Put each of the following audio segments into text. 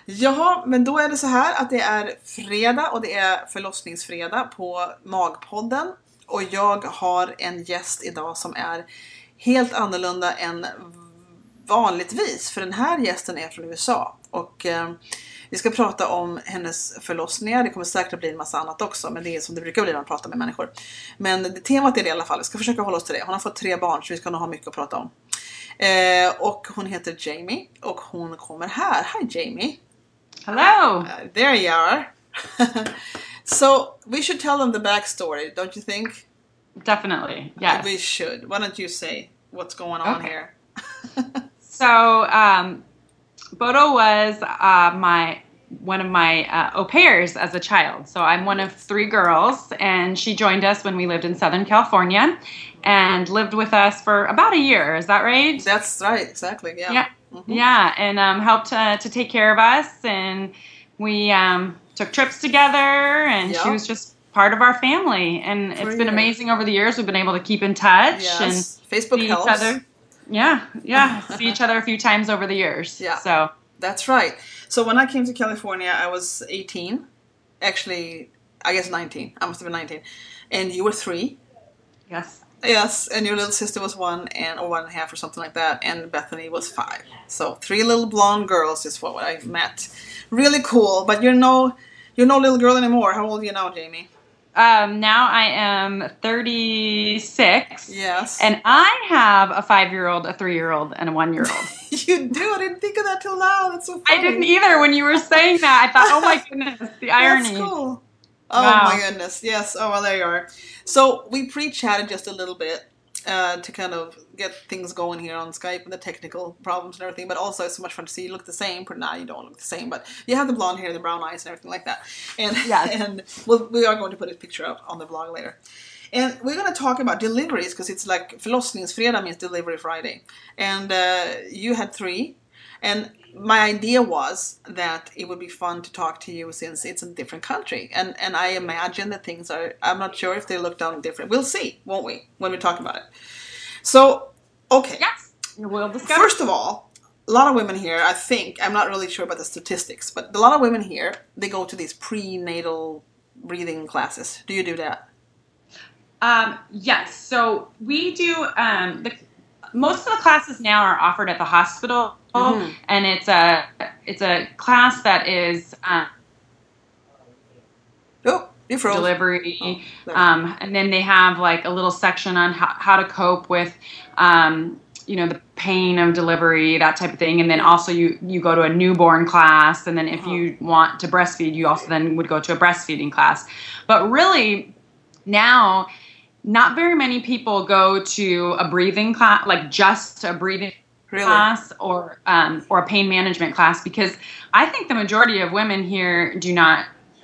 Jaha, men då är det så här att det är fredag och det är förlossningsfredag på Magpodden. Och jag har en gäst idag som är helt annorlunda än vanligtvis. För den här gästen är från USA. Och vi ska prata om hennes förlossningar. Det kommer säkert bli en massa annat också. Men det är som det brukar bli när man pratar med människor. Men temat är det i alla fall. Vi ska försöka hålla oss till det. Hon har fått 3 barn så vi ska nog ha mycket att prata om. Och hon heter Jamie. Och hon kommer här. Hi Jamie. Hello. There you are. So we should tell them the backstory, don't you think? Definitely, yes. We should. Why don't you say what's going on here? So, Bodo was one of my au pairs as a child. So I'm one of 3 girls, and she joined us when we lived in Southern California and lived with us for about a year. Is that right? That's right, exactly, yeah. Yeah, yeah, and helped to take care of us, and we took trips together, and she was just part of our family, and it's been amazing over the years. We've been able to keep in touch and Facebook see helps. each other. Yeah, see each other a few times over the years. Yeah, so that's right. So when I came to California, I was 18. Actually, I guess 19. I must have been 19. And you were 3. Yes. Yes, and your little sister was 1 or 1.5 or something like that, and Bethany was 5. So 3 little blonde girls is what I've met. Really cool, but you're no little girl anymore. How old are you now, Jamie? Now I am 36. Yes. And I have a 5-year-old, a 3-year-old, and a 1-year-old. You do? I didn't think of that till now. That's so funny. I didn't either when you were saying that. I thought, oh my goodness, the irony. That's cool. Oh my goodness. Yes. Oh, well, there you are. So we pre-chatted just a little bit to kind of get things going here on Skype and the technical problems and everything. But also it's so much fun to see you look the same. Now you don't look the same, but you have the blonde hair, the brown eyes and everything like that. And, and we are going to put a picture up on the blog later. And we're going to talk about deliveries because it's like förlossningsfredag means delivery Friday. And you had 3. And my idea was that it would be fun to talk to you since it's a different country. And I imagine that things are, I'm not sure if they look down different. We'll see, won't we, when we talk about it. So, okay. Yes, we'll discover. First of all, a lot of women here, I think, I'm not really sure about the statistics, but a lot of women here, they go to these prenatal breathing classes. Do you do that? Yes, so we do, most of the classes now are offered at the hospital, and it's a class that is delivery, and then they have like a little section on how to cope with the pain of delivery, that type of thing, and then also you go to a newborn class, and then if you want to breastfeed, you also then would go to a breastfeeding class. But really now, not very many people go to a breathing class, like just a breathing class or a pain management class, because I think the majority of women here do not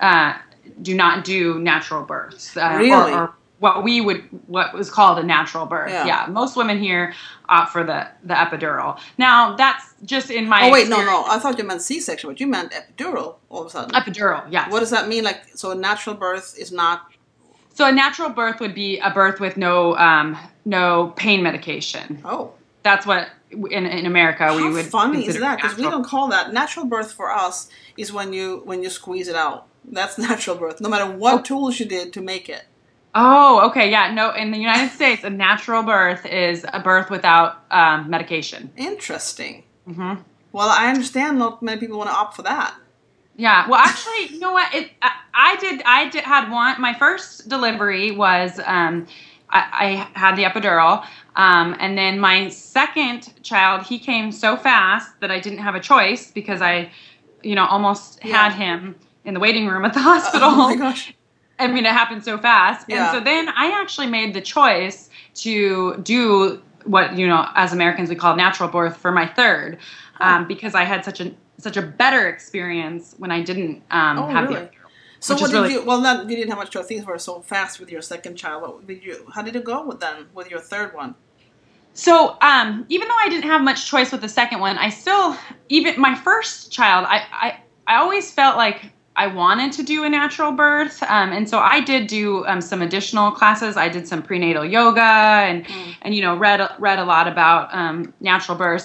do natural births, or what was called a natural birth. Yeah, most women here opt for the epidural. Now that's just in my. Oh wait, no, I thought you meant C-section, but you meant epidural all of a sudden. Epidural, yeah. What does that mean? Like, so a natural birth is not. So a natural birth would be a birth with no pain medication. Oh. That's what in America we would. How funny is that? Because we don't call that natural birth. For us is when you squeeze it out. That's natural birth. No matter what tools you did to make it. Oh, okay, yeah. No, in the United States, a natural birth is a birth without medication. Interesting. Mm-hmm. Well, I understand not many people want to opt for that. Yeah. Well, actually, you know what? I did had one. My first delivery was I had the epidural, and then my second child, he came so fast that I didn't have a choice because I, almost had him in the waiting room at the hospital. Oh my gosh! I mean, it happened so fast, and so then I actually made the choice to do what as Americans we call natural birth for my third, because I had such a better experience when I didn't have the epidural. So what did you? Well, you didn't have much choice. Things were so fast with your second child. How did it go with your third one? So even though I didn't have much choice with the second one, even my first child, I always felt like I wanted to do a natural birth, and so I did do some additional classes. I did some prenatal yoga and read a lot about natural births.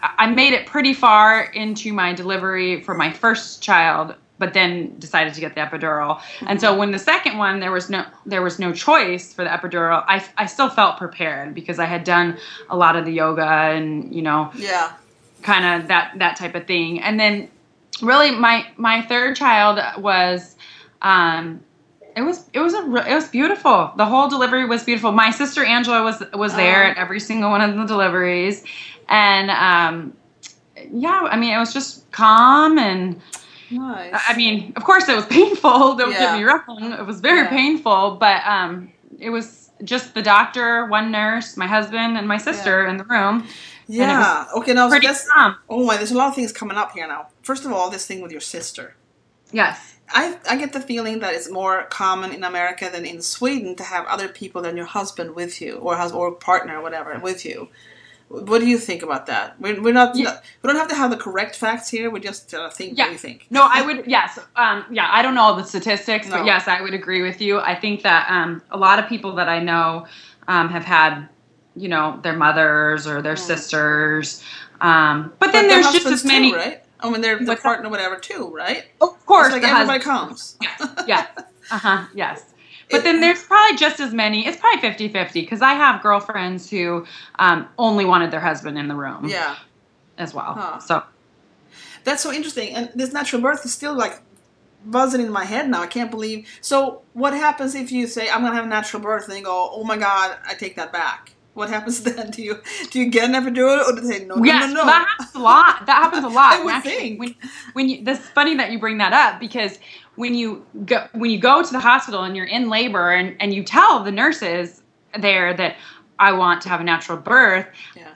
I made it pretty far into my delivery for my first child, but then decided to get the epidural. Mm-hmm. And so when the second one, there was no choice for the epidural. I still felt prepared because I had done a lot of the yoga and, kind of that type of thing. And then really my third child was, it was beautiful. The whole delivery was beautiful. My sister Angela was there at every single one of the deliveries. And, it was just calm and nice. I mean, of course it was painful. Don't get me wrong. It was very painful, but, it was just the doctor, one nurse, my husband and my sister in the room. Yeah. Okay. Now pretty calm. Oh my, there's a lot of things coming up here now. First of all, this thing with your sister. Yes. I get the feeling that it's more common in America than in Sweden to have other people than your husband with you, or partner, or whatever, with you. What do you think about that? We don't have to have the correct facts here. We just think what we think. No, I would. Yes. I don't know all the statistics, but yes, I would agree with you. I think that a lot of people that I know have had, their mothers or their sisters. But then there's just as many, too, right? I mean, their partner, whatever, too, right? Of course, it's like everybody comes. Yes. Yes. But then there's probably just as many. It's probably 50-50 because I have girlfriends who only wanted their husband in the room. Yeah. As well. Huh. So that's so interesting. And this natural birth is still like buzzing in my head now. I can't believe. So what happens if you say, I'm going to have a natural birth, and you go, oh my God, I take that back? What happens then? Do you get an epidural, or do they say no? Yes, no? That happens a lot. That happens a lot. I would think. That's funny that you bring that up because when you go to the hospital and you're in labor and you tell the nurses there that I want to have a natural birth,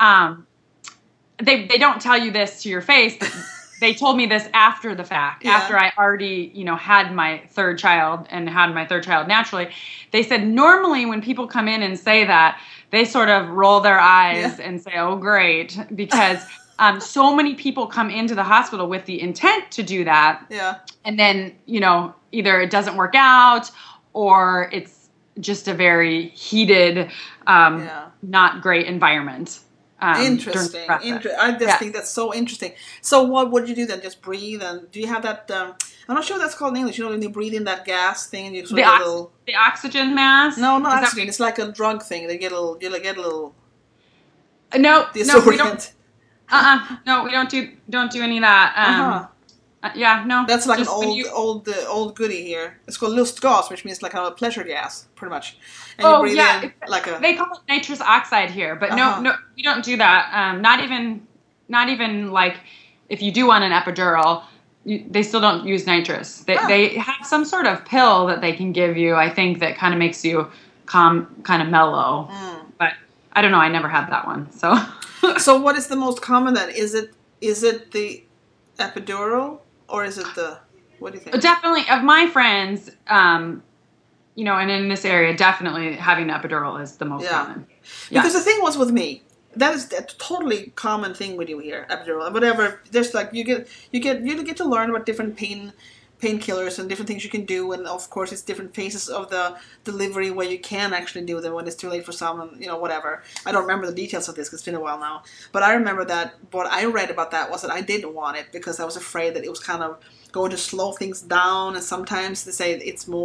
they don't tell you this to your face, but they told me this after the fact, after I already, had my third child and had my third child naturally. They said normally when people come in and say that, they sort of roll their eyes and say, oh, great, because so many people come into the hospital with the intent to do that. Yeah. And then, either it doesn't work out or it's just a very heated, not great environment. Interesting. I just think that's so interesting. So what would you do then? Just breathe? And do you have that... I'm not sure what that's called in English. When you breathe in that gas thing, and you sort of the oxygen mask. No, not oxygen. It's like a drug thing. They get a little. No, we don't. No, we don't do any of that. No. That's like an old goodie here. It's called lustgas, which means like a pleasure gas, pretty much. And you breathe in like a. They call it nitrous oxide here, but no, we don't do that. Not even like if you do want an epidural. They still don't use nitrous. They have some sort of pill that they can give you, I think, that kind of makes you calm, kind of mellow. But I don't know. I never had that one. So So what is the most common then? Is it the epidural or is it what do you think? Definitely, of my friends, and in this area, definitely having an epidural is the most common. Because the thing was with me, that is a totally common thing with you here, epidural, whatever. There's like you get to learn about different painkillers and different things you can do, and of course it's different phases of the delivery where you can actually do them when it's too late for some, and whatever. I don't remember the details of this because it's been a while now, but I remember that what I read about that was that I didn't want it because I was afraid that it was kind of going to slow things down, and sometimes they say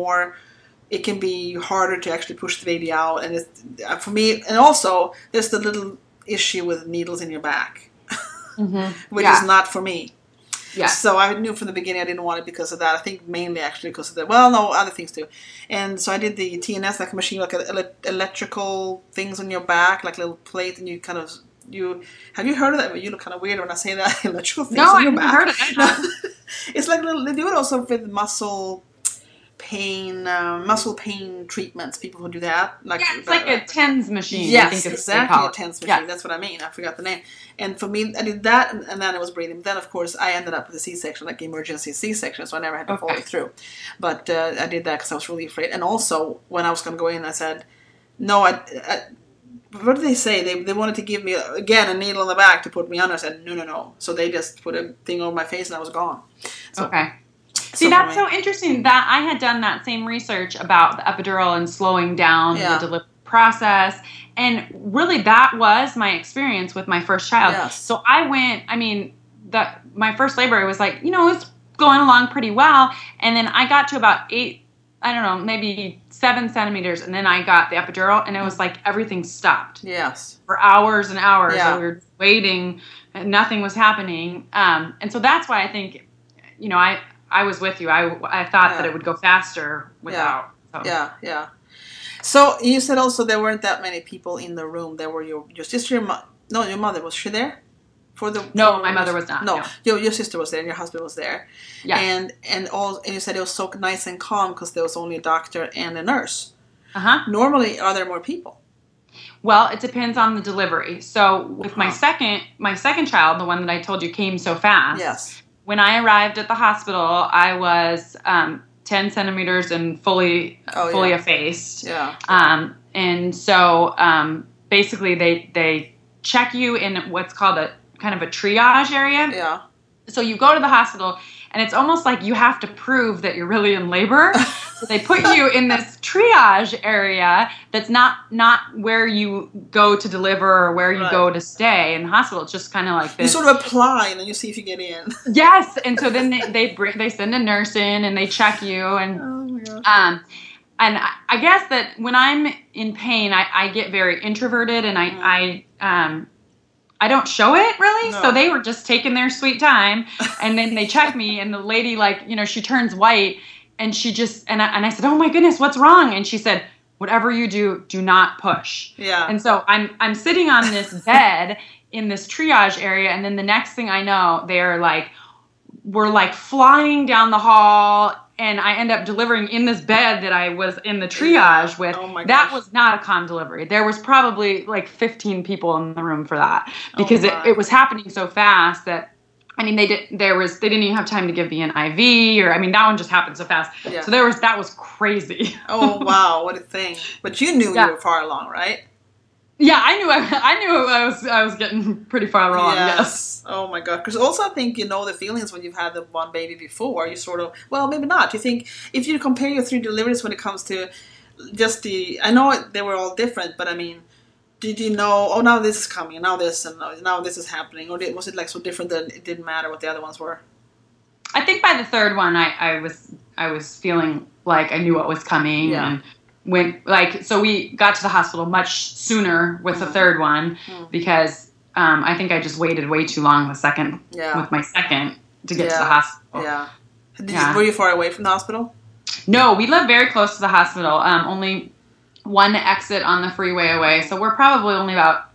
it can be harder to actually push the baby out, and it's, for me, and also there's the little issue with needles in your back, which is not for me. Yeah. So I knew from the beginning I didn't want it because of that. I think mainly actually because of that. Well, no, other things too. And so I did the TNS, like a machine, like electrical things on your back, like a little plate, and have you heard of that? You look kind of weird when I say that. Electrical things on your back. No, I haven't heard of it. It's like they do it also with muscle pain treatments. People who do that, it's like a TENS machine. Yes, I think exactly, a TENS machine. Yes. That's what I mean. I forgot the name. And for me, I did that, and then I was breathing. Then, of course, I ended up with a C-section, like emergency C-section, so I never had to follow it through. But I did that because I was really afraid. And also, when I was going to go in, I said, no, what did they say? They wanted to give me, again, a needle in the back to put me under. I said, no. So they just put a thing over my face, and I was gone. So, okay. See, that's so interesting that I had done that same research about the epidural and slowing down the delivery process. And really, that was my experience with my first child. Yes. So I went, my first labor, it was like, it was going along pretty well. And then I got to about 8, I don't know, maybe 7 centimeters. And then I got the epidural, and it was like everything stopped. Yes. For hours and hours. Yeah. We were waiting, and nothing was happening. And so that's why I think, I was with you. I thought that it would go faster without. So. Yeah. So you said also there weren't that many people in the room. There were your sister, your mother. Was she there? No, my mother was not. No. Your sister was there, and your husband was there. Yeah. And you said it was so nice and calm because there was only a doctor and a nurse. Normally, are there more people? Well, it depends on the delivery. So with my second child, the one that I told you came so fast. Yes. When I arrived at the hospital, I was 10 centimeters and fully effaced. Yeah. And so basically they check you in what's called a kind of a triage area. Yeah. So you go to the hospital, and it's almost like you have to prove that you're really in labor. So they put you in this triage area that's not where you go to deliver or where you go to stay in the hospital. It's just kind of like this. You sort of apply, and then you see if you get in. Yes, and so then they send a nurse in, and they check you, and oh my gosh. And I guess that when I'm in pain, I get very introverted, and I don't show it really. No. So they were just taking their sweet time, and then they check me, and the lady, she turns white, and she just, and I said, oh my goodness, what's wrong? And she said, whatever you do not push. Yeah. And so I'm sitting on this bed in this triage area, and then the next thing I know, we're flying down the hall, and I end up delivering in this bed that I was in the triage with. Oh my gosh. That was not a calm delivery. There was probably 15 people in the room for that, because it was happening so fast that, they didn't even have time to give me an IV, or that one just happened so fast. Yeah. So that was crazy. Oh wow, what a thing! But you knew you were far along, right? Yeah, I knew I was getting pretty far along. Yes. Oh my god! Because also I think the feelings when you've had the one baby before. You sort of, well, maybe not. You think if you compare your 3 deliveries when it comes to just I know they were all different, but did you know? Oh, now this is coming. Now this, and now this is happening. Or was it so different that it didn't matter what the other ones were? I think by the third one, I was feeling like I knew what was coming. Yeah. And so we got to the hospital much sooner with the third one, because I think I just waited way too long with my second to get to the hospital. Yeah. Were you far away from the hospital? No, we live very close to the hospital. Only one exit on the freeway away. So we're probably only about,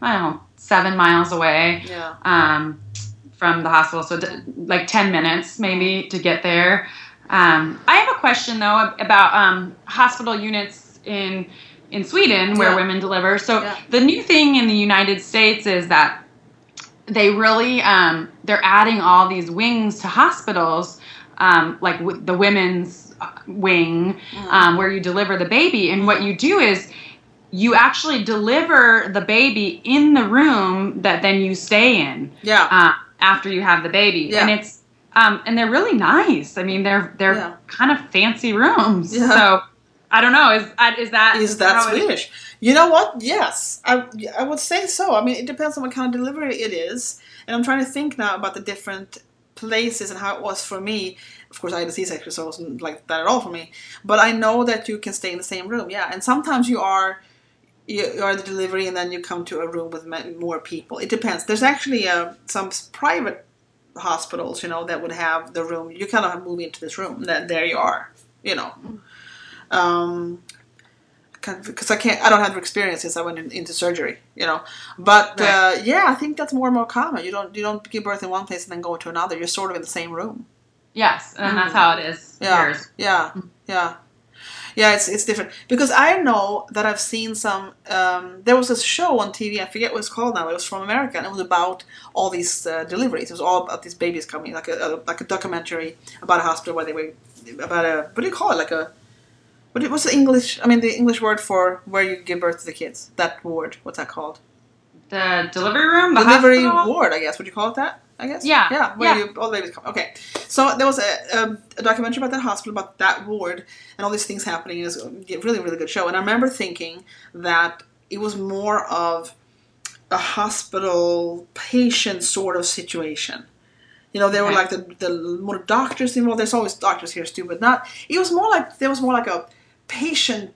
7 miles away from the hospital. So 10 minutes maybe to get there. I have a question, though, about hospital units in Sweden where women deliver. So the new thing in the United States is that they really, they're adding all these wings to hospitals, like the women's wing, where you deliver the baby. And what you do is you actually deliver the baby in the room that then you stay in after you have the baby. Yeah. And it's and they're really nice. They're kind of fancy rooms. Yeah. So I don't know. Is that Swedish? You know what? Yes, I would say so. It depends on what kind of delivery it is. And I'm trying to think now about the different places and how it was for me. Of course, I had a C-section, so it wasn't like that at all for me. But I know that you can stay in the same room. Yeah, and sometimes you are the delivery, and then you come to a room with more people. It depends. There's actually some private hospitals, that would have the room. You kind of move into this room. There you are, because I don't have experience since I went into surgery, But right. I think that's more and more common. You don't give birth in one place and then go to another. You're sort of in the same room. Yes, and that's how it is. Yeah. It's different because I know that I've seen some. There was a show on TV. I forget what it's called now. It was from America, and it was about all these deliveries. It was all about these babies coming, like a documentary about a hospital where they were about a, what do you call it? What's the English? The English word for where you give birth to the kids. That ward. What's that called? The delivery room. Delivery ward. I guess. Would you call it that? I guess. Yeah. Yeah, where all the babies come. Okay. So there was a documentary about that hospital, about that ward, and all these things happening. It was a really, really good show. And I remember thinking that it was more of a hospital patient sort of situation. You know, there were like the more doctors involved. There's always doctors here too, but not. It was more like there was more like a patient.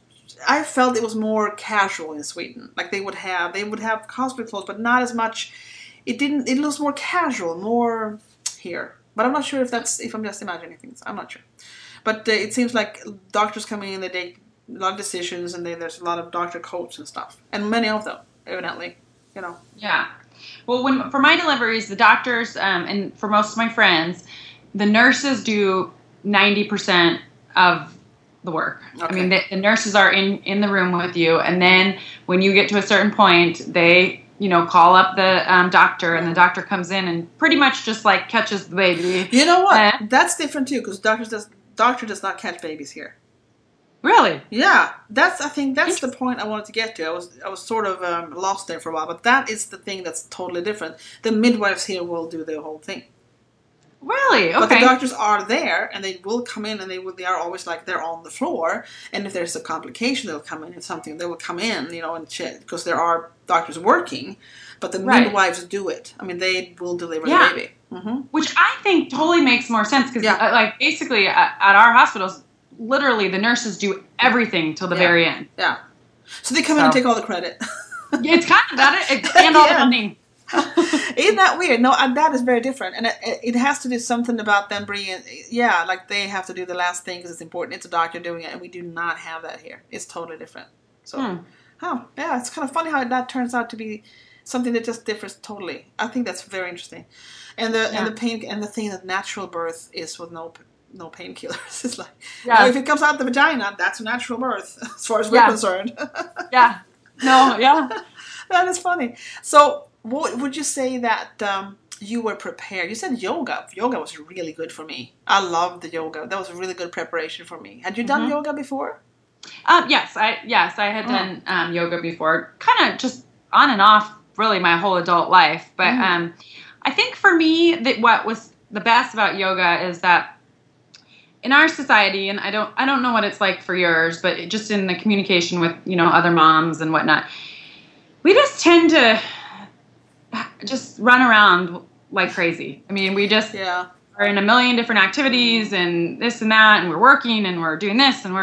I felt it was more casual in Sweden. Like they would have hospital clothes, but not as much. It looks more casual, more here. But I'm not sure if I'm just imagining things. I'm not sure. But it seems like doctors coming in, they take a lot of decisions, and there's a lot of doctor coats and stuff, and many of them, evidently, you know. Yeah. Well, for my deliveries, the doctors, and for most of my friends, the nurses do 90% of the work. Okay. I mean, the nurses are in the room with you, and then when you get to a certain point, they, call up the doctor, and the doctor comes in and pretty much just like catches the baby. You know what? That's different too, because doctor does not catch babies here. Really? Yeah, I think that's the point I wanted to get to. I was sort of lost there for a while, but that is the thing that's totally different. The midwives here will do the whole thing. Really? Okay. But the doctors are there, and they will come in, and they are always like they're on the floor. And if there's a complication, they'll come in, and something they will come in, and check, because there are doctors working, but the midwives do it. I mean, they will deliver the baby. Mm-hmm. Which I think totally makes more sense because, like, basically at our hospitals, literally the nurses do everything till the very end. Yeah. So they come in and take all the credit. It's kind of that, and all the funding. Isn't that weird? No, that is very different, and it has to do something about them bringing. Yeah, like they have to do the last thing because it's important. It's a doctor doing it, and we do not have that here. It's totally different. So, it's kind of funny how that turns out to be something that just differs totally. I think that's very interesting, and the pain and the thing that natural birth is with no painkillers. It's like if it comes out the vagina, that's a natural birth as far as we're concerned. That is funny. So. Would you say that you were prepared? You said yoga. Yoga was really good for me. I loved the yoga. That was a really good preparation for me. Had you done yoga before? Yes, I had done yoga before. Kind of just on and off, really, my whole adult life. But I think for me, that what was the best about yoga is that in our society, and I don't know what it's like for yours, but just in the communication with other moms and whatnot, we just tend to just run around like crazy. I mean, we just are in a million different activities and this and that, and we're working and we're doing this and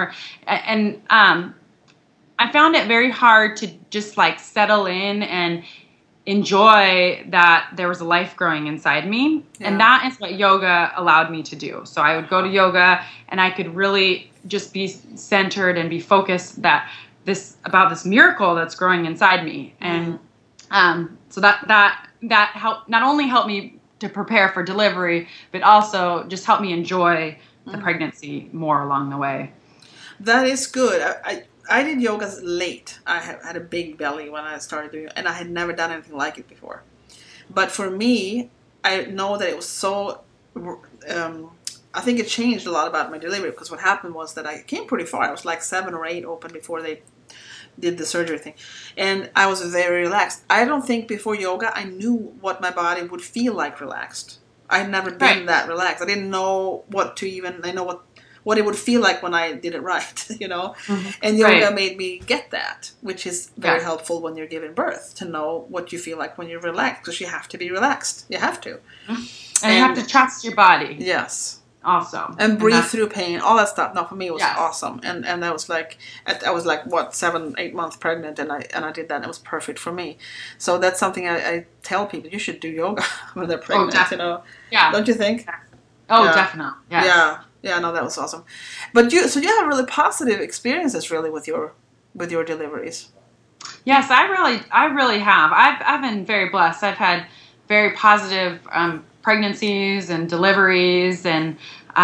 I found it very hard to just like settle in and enjoy that there was a life growing inside me. Yeah. And that is what yoga allowed me to do. So I would go to yoga and I could really just be centered and be focused about this miracle that's growing inside me. And so that helped, not only helped me to prepare for delivery, but also just helped me enjoy the pregnancy more along the way. That is good. I did yoga late. I had a big belly when I started doing it, and I had never done anything like it before. But for me, I know that it was so, I think it changed a lot about my delivery, because what happened was that I came pretty far. I was like 7 or 8 open before they did the surgery thing, and I was very relaxed. I don't think before yoga I knew what my body would feel like relaxed. I had never been that relaxed. I didn't know what it would feel like when I did it right, And yoga made me get that, which is very helpful when you're giving birth, to know what you feel like when you're relaxed, because you have to be relaxed. You have to. And you have to trust your body. Yes. Also. And breathe through pain, all that stuff. No, for me it was awesome. And that was like, I was like, 7-8 months pregnant, and I did that, and it was perfect for me. So that's something I tell people, you should do yoga when they're pregnant, Yeah. Don't you think? Oh, definitely. Yes. Yeah, no, that was awesome. But you have really positive experiences really with your deliveries. Yes, I really have. I've been very blessed. I've had very positive pregnancies and deliveries, and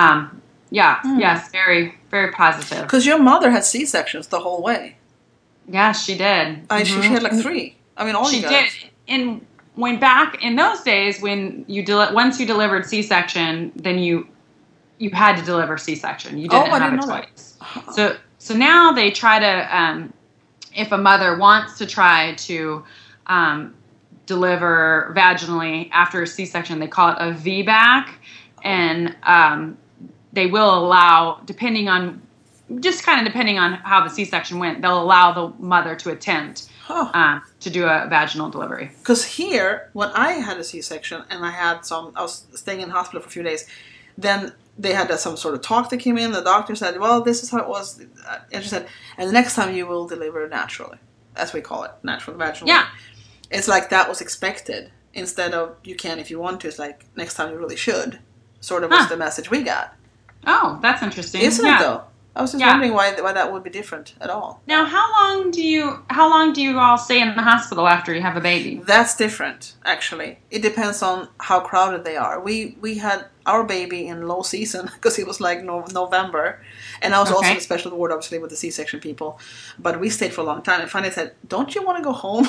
yes, very, very positive. Because your mother had C-sections the whole way. Yes, she did. She had like 3. I mean, all you guys. She did. And when back in those days, when once you delivered C-section, then you had to deliver C-section. You didn't have a choice. So now they try to, if a mother wants to try to deliver vaginally after a C-section. They call it a VBAC, and they will allow, depending on how the C-section went, they'll allow the mother to attempt to do a vaginal delivery. Because here, when I had a C-section and I was staying in the hospital for a few days, then they had some sort of talk that came in. The doctor said, well, this is how it was. And she said, and the next time you will deliver naturally. As we call it, natural vaginal. Yeah. It's like that was expected. Instead of you can if you want to, it's like next time you really should. Sort of was the message we got. Oh, that's interesting. Isn't it though? I was just wondering why that would be different at all. Now, how long do you all stay in the hospital after you have a baby? That's different, actually. It depends on how crowded they are. We had our baby in low season because it was like November, and I was also in a special ward, obviously, with the C-section people. But we stayed for a long time, and finally said, "Don't you want to go home?"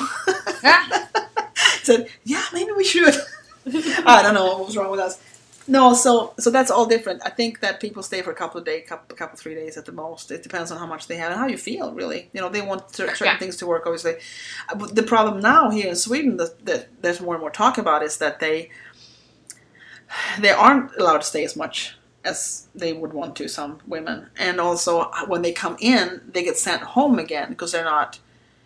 Said, "Yeah, maybe we should." I don't know what was wrong with us. No, so that's all different. I think that people stay for a couple of days, 3 days at the most. It depends on how much they have and how you feel, really. They want certain things to work, obviously. The problem now here in Sweden that there's more and more talk about is that they aren't allowed to stay as much as they would want to, some women. And also, when they come in, they get sent home again because they're not,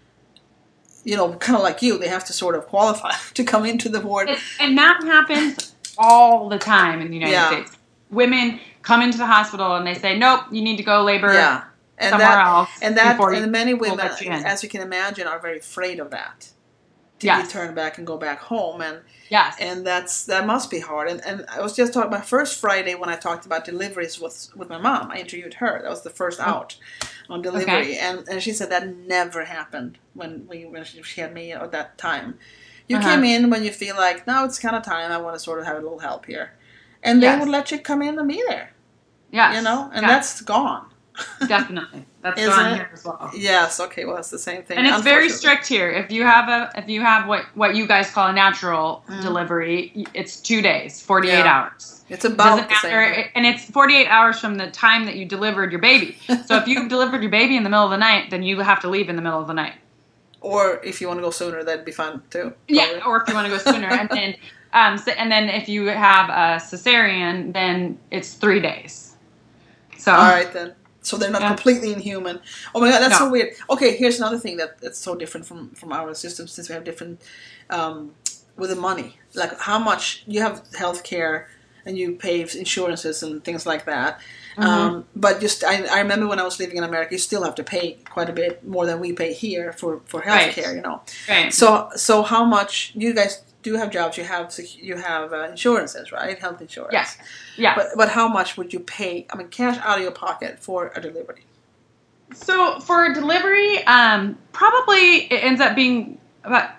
kind of like you. They have to sort of qualify to come into the ward. And that happens all the time in the United States. Women come into the hospital and they say, "Nope, you need to go labor somewhere else." And many women, as you can imagine, are very afraid of that. To be turned back and go back home, and that must be hard. And I was just talking my first Friday when I talked about deliveries with my mom. I interviewed her. That was the first out on delivery, and she said that never happened when she had me at that time. You came in when you feel like, now it's kind of time, I want to sort of have a little help here. And they would let you come in and be there. Yes. And that's gone. Definitely. That's gone here as well. Yes, okay, well, it's the same thing. And it's very strict here. If you have what you guys call a natural delivery, it's 2 days, 48 hours. It's about the same. And it's 48 hours from the time that you delivered your baby. So if you delivered your baby in the middle of the night, then you have to leave in the middle of the night. Or if you want to go sooner, that'd be fun too. Probably. Yeah, or if you want to go sooner, and then and then if you have a cesarean, then it's 3 days. So all right then. So they're not completely inhuman. Oh my God, that's so weird. Okay, here's another thing that's so different from our system, since we have different with the money. Like how much you have health care and you pay insurances and things like that. But just I remember when I was living in America, you still have to pay quite a bit more than we pay here for health care, Right. So how much you guys do have jobs? You have insurances, right? Health insurance. Yes. Yeah. But how much would you pay? I mean, cash out of your pocket for a delivery. So for a delivery, probably it ends up being about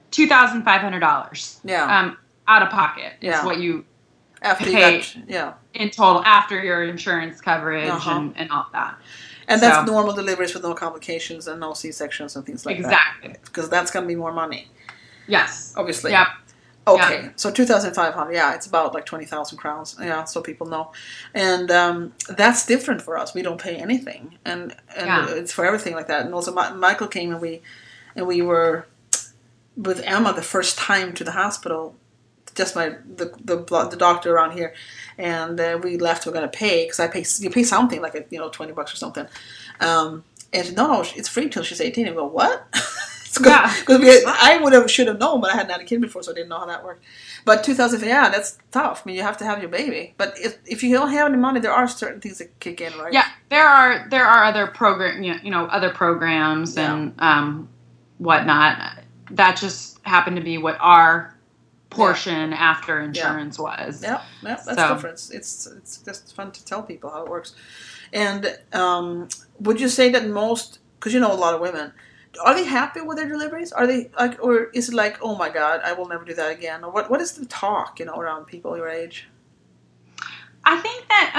$2,500. Yeah. Out of pocket is what you. After pay you in total after your insurance coverage and all that. And that's normal deliveries with no complications and no C-sections and things like that. Exactly. Because that's going to be more money. Yes. Obviously. Yep. Okay. Yep. So 2,500. Yeah, it's about like 20,000 crowns. Yeah, so people know. And that's different for us. We don't pay anything. And it's for everything like that. And also Michael came and we were with Emma the first time to the hospital. Just the doctor around here, and we left. We're gonna pay because you pay something like $20 or something. And no, it's free till she's 18. And we go, what? Because I should have known, but I hadn't had a kid before, so I didn't know how that worked. But 2000, that's tough. I mean, you have to have your baby. But if you don't have any money, there are certain things that kick in, right? Yeah, there are other other programs and whatnot. That just happened to be what our portion after insurance was. Yeah, that's different. It's just fun to tell people how it works. And would you say that most, because a lot of women, are they happy with their deliveries? Are they like, or is it like, oh my God, I will never do that again? Or what is the talk, around people your age? I think that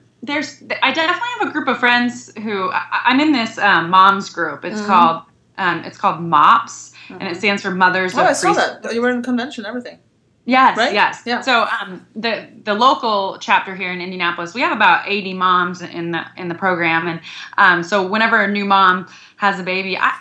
I definitely have a group of friends who I'm in this moms group. It's called MOPS. And it stands for Mothers of I saw that. You were in a convention and everything. Yes, right? Yes. Yeah. So the local chapter here in Indianapolis, we have about 80 moms in the program. And so whenever a new mom has a baby, I think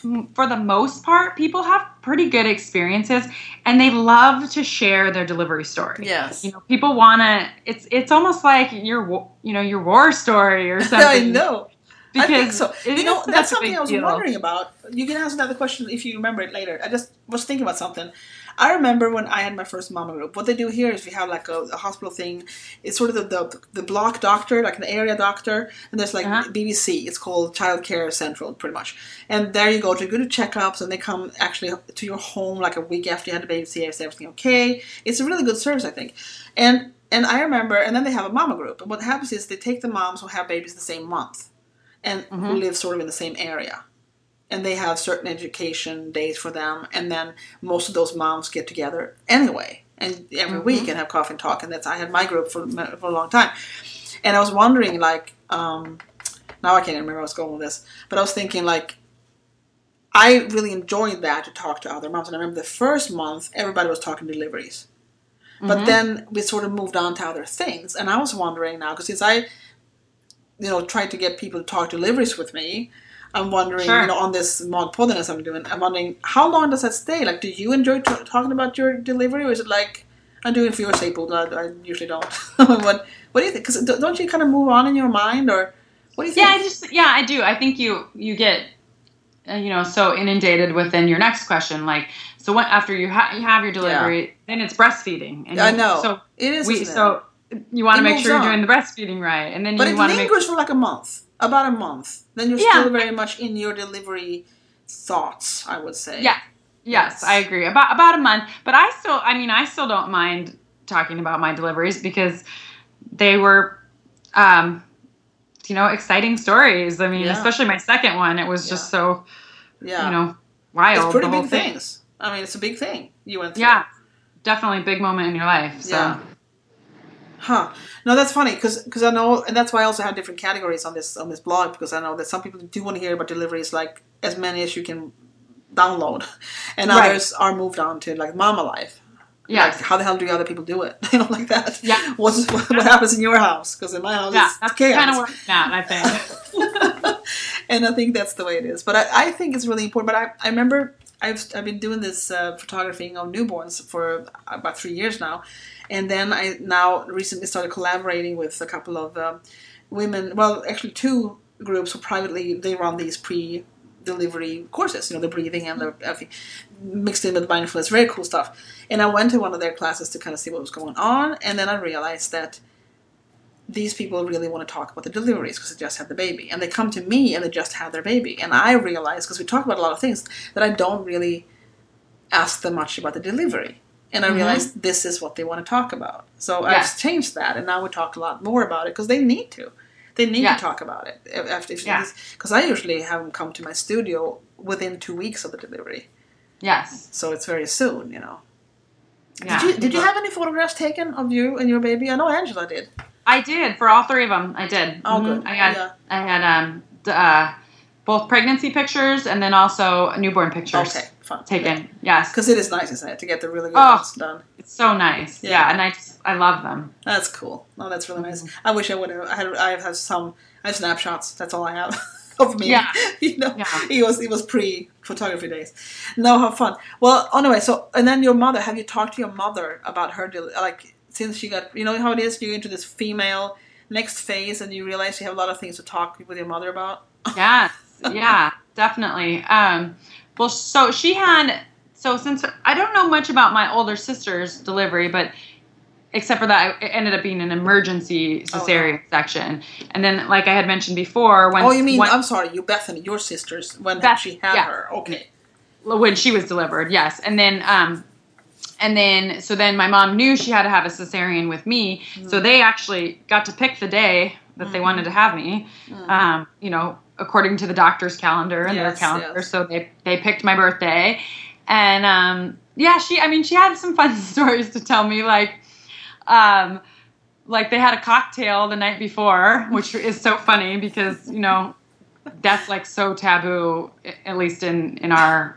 for the most part, people have pretty good experiences, and they love to share their delivery story. Yes. People want to. It's almost like your war story or something. I know. Because I think so. That's something I was deal. wondering about. You can answer that question if you remember it later. I just was thinking about something. I remember when I had my first mama group. What they do here is we have like a hospital thing. It's sort of the block doctor, like an area doctor, and there's like BBC. It's called Child Care Central, pretty much. And there you go to checkups, and they come actually to your home like a week after you had the baby, see if everything okay. It's a really good service, I think. And I remember, and then they have a mama group. And what happens is they take the moms who have babies the same month, and who live sort of in the same area. And they have certain education days for them, and then most of those moms get together anyway, and every week and have coffee and talk. And I had my group for a long time, and I was wondering, like, now I can't remember where I was going with this, but I was thinking, like, I really enjoyed that, to talk to other moms. And I remember the first month, everybody was talking deliveries, but then we sort of moved on to other things. And I was wondering now, because since I, tried to get people to talk deliveries with me, I'm wondering, on this mod podcast I'm doing, I'm wondering, how long does that stay? Like, do you enjoy talking about your delivery, or is it like, I'm doing it for your sake, but I usually don't? What do you think? Because don't you kind of move on in your mind, or what do you think? I do. I think you get, so inundated within your next question. Like, so after you have your delivery, then it's breastfeeding. And I know. So it is. So you want to make sure you're doing the breastfeeding right, and then you want to make. But it lingers for like a month. About a month. Then you're still very much in your delivery thoughts, I would say. Yeah. Yes, I agree. About a month. But I still don't mind talking about my deliveries, because they were, exciting stories. I mean, especially my second one, it was just so, wild. It's pretty big things. I mean, it's a big thing you went through. Yeah, definitely a big moment in your life. So. Yeah. Huh. No, that's funny, because I know, and that's why I also have different categories on this blog, because I know that some people do want to hear about deliveries, like as many as you can download, and others are moved on to like mama life. Yes. Like, how the hell do other people do it? Like that. Yeah. What happens in your house? Because in my house, it's chaos. Kind of where I'm at, I think. And I think that's the way it is. But I think it's really important. But I remember I've been doing this photographing of newborns for about 3 years now. And then I now recently started collaborating with a couple of women, well, actually 2 groups who privately, they run these pre-delivery courses, the breathing and everything, mixed in with mindfulness, very cool stuff. And I went to one of their classes to kind of see what was going on, and then I realized that these people really want to talk about the deliveries because they just had the baby. And they come to me and they just had their baby. And I realized, because we talk about a lot of things, that I don't really ask them much about the delivery. And I realized this is what they want to talk about. So I've changed that, and now we talk a lot more about it, because they need to. They need to talk about it. Because I usually have them come to my studio within 2 weeks of the delivery. Yes. So it's very soon, Yeah. Did you have any photographs taken of you and your baby? I know Angela did. I did, for all 3 of them. I did. Oh, good. I had both pregnancy pictures and then also newborn pictures. Okay. Fun. Taken, yes. Because it is nice, isn't it, to get the really good ones done. It's so nice. Yeah, and I love them. That's cool. No, that's really nice. I wish I would have. I have snapshots. That's all I have of me. Yeah. It was pre-photography days. No, how fun. Well, anyway, and then your mother. Have you talked to your mother about her? Like, since she got, how it is, you go into this female next phase, and you realize you have a lot of things to talk with your mother about. Yes. Yeah. Definitely. Well, since I don't know much about my older sister's delivery, but except for that, it ended up being an emergency cesarean section. And then, like I had mentioned before, I'm sorry, Bethany, your sister's, when she had her. Okay. When she was delivered, yes. And then my mom knew she had to have a cesarean with me, so they actually got to pick the day that they wanted to have me. According to the doctor's calendar and their calendar. Yes. So they picked my birthday. And, she had some fun stories to tell me, like they had a cocktail the night before, which is so funny because, that's like so taboo, at least in our,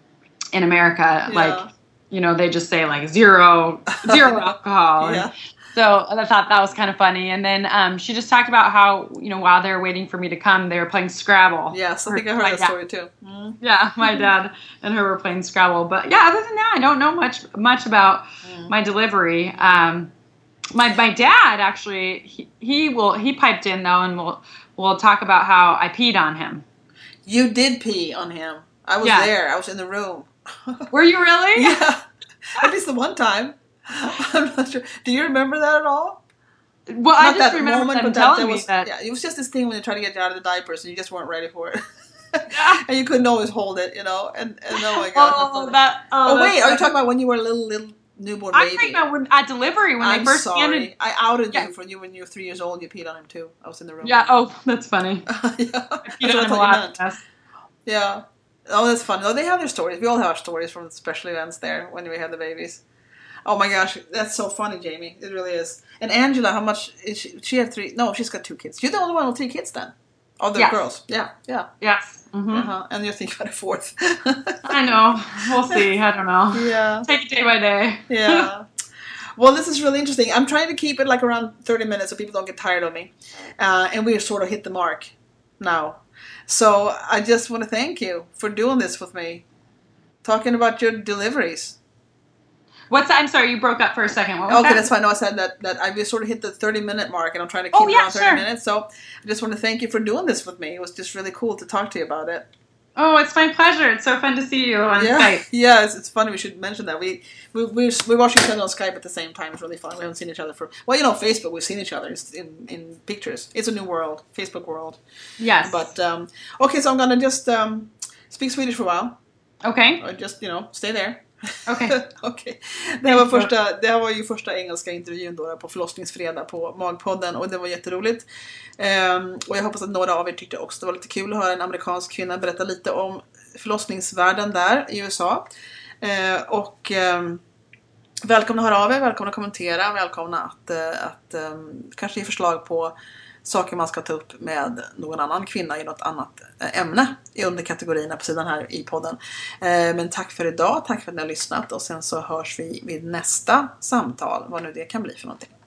in America. Yeah. Like, they just say like zero alcohol. Yeah. So I thought that was kind of funny. And then she just talked about how, while they were waiting for me to come, they were playing Scrabble. Yes, I think I heard that story too. Mm-hmm. Yeah, my dad and her were playing Scrabble. But yeah, other than that, I don't know much about my delivery. My dad actually, he piped in though, and we'll talk about how I peed on him. You did pee on him. I was there. I was in the room. Were you really? Yeah. At least the one time. I'm not sure. Do you remember that at all? Well, I just remember them telling me that. Yeah, it was just this thing when they try to get you out of the diapers and you just weren't ready for it. And you couldn't always hold it, And oh my God. Wait, are you talking about when you were a little newborn baby? I'm talking about at delivery when they first handed. I outed you for when you were 3 years old. You peed on him too. I was in the room. Yeah. Oh, that's funny. Yeah. I peed on him a lot. Yeah. Oh, that's funny. Oh, they have their stories. We all have our stories from special events there when we had the babies. Oh my gosh, that's so funny, Jamie. It really is. And Angela, how much is she? She had 3. No, she's got 2 kids. You're the only one with 3 kids then. Oh, they're girls. Yeah. Yes. Mm-hmm. And you're thinking about a 4th. I know. We'll see. I don't know. Yeah. Take it day by day. Yeah. Well, this is really interesting. I'm trying to keep it like around 30 minutes so people don't get tired of me. And we sort of hit the mark now. So I just want to thank you for doing this with me. Talking about your deliveries. What's that? I'm sorry, you broke up for a second. What was that? That's fine. No, I said that I just sort of hit the 30-minute mark, and I'm trying to keep it around 30 minutes. So I just want to thank you for doing this with me. It was just really cool to talk to you about it. Oh, it's my pleasure. It's so fun to see you on Skype. Yeah, it's funny. We should mention that. We watch each other on Skype at the same time. It's really fun. We haven't seen each other for... Well, Facebook, we've seen each other in pictures. It's a new world. Facebook world. Yes. But, okay, so I'm going to just speak Swedish for a while. Okay. Or just, stay there. Okay. Okay. Det här var ju första engelska intervjun då på förlossningsfredag på Magpodden och det var jätteroligt. Och jag hoppas att några av er tyckte också det var lite kul att höra en amerikansk kvinna berätta lite om förlossningsvärlden där i USA. Välkomna att höra av er, välkomna att kommentera, välkomna att kanske ge förslag på saker man ska ta upp med någon annan kvinna i något annat ämne under kategorierna på sidan här i podden. Men tack för idag, tack för att ni har lyssnat och sen så hörs vi vid nästa samtal, vad nu det kan bli för någonting.